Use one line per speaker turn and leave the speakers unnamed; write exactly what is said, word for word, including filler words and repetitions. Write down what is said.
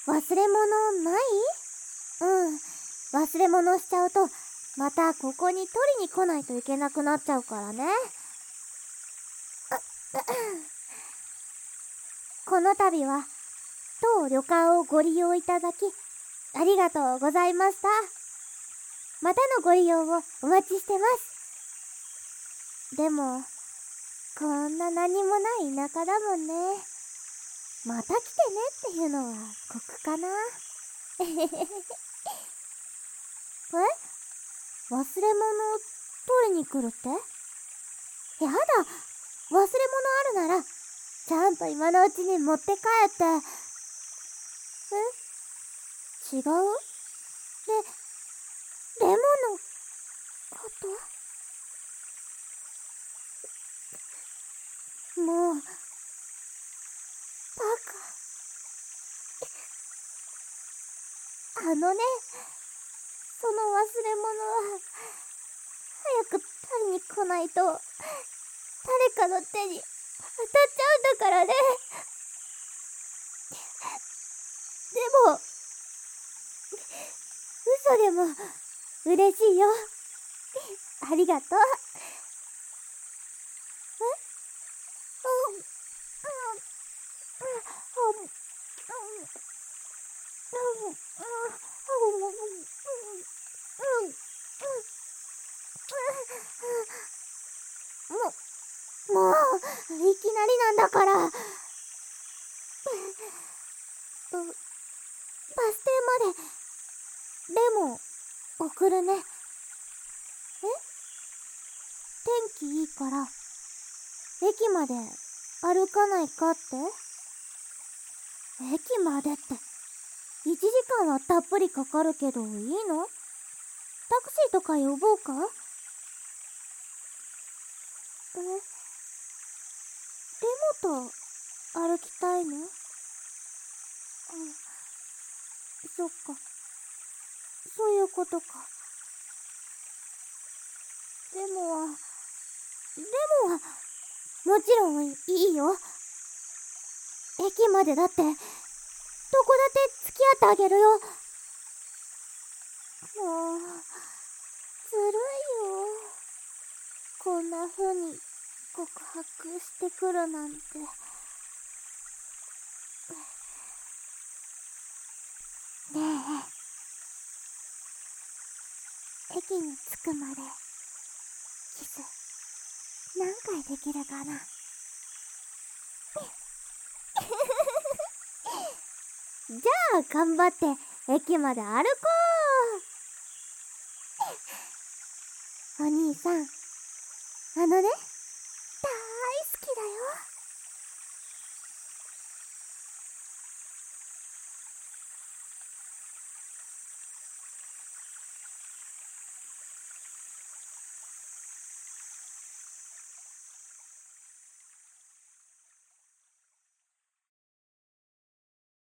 忘れ物ない？うん、忘れ物しちゃうとまたここに取りに来ないといけなくなっちゃうからね。この度は当旅館をご利用いただきありがとうございました。またのご利用をお待ちしてます。でもこんな何もない田舎だもんね。また来てねっていうのは酷かな。え忘れ物取りに来るって？やだ、忘れ物あるならちゃんと今のうちに持って帰って。え違う？レ、レモンのこともう、バカ。あのね、その忘れ物は、早く取りに来ないと、誰かの手に当たっちゃうんだからね。でも、嘘でも嬉しいよ。ありがとう。え？うん、うん、うん、うん、もう、もう、いきなりなんだから。バス停まで、レモン、送るね。え？天気いいから、駅まで歩かないかって？駅までって、いちじかんはたっぷりかかるけどいいの？タクシーとか呼ぼうか？え？レモと歩きたいの？あ、そっか。そういうことか。でも、でもは、もちろんいいよ。駅までだって、どこだって付き合ってあげるよ。もう、ずるいよ。こんな風に告白してくるなんて。ねえ、駅に着くまでキス何回できるかな？じゃあ頑張って駅まで歩こう。お兄さん、あのね、大好きだよ。